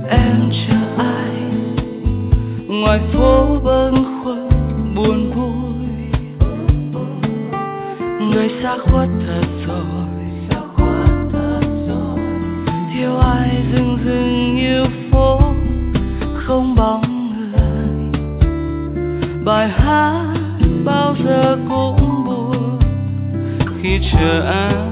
em chờ ai ngoài phố bâng khuâng buồn vui, người xa khuất thật rồi, thiếu ai rừng rừng như phố không bóng người. Bài hát bao giờ cũng buồn khi chờ anh.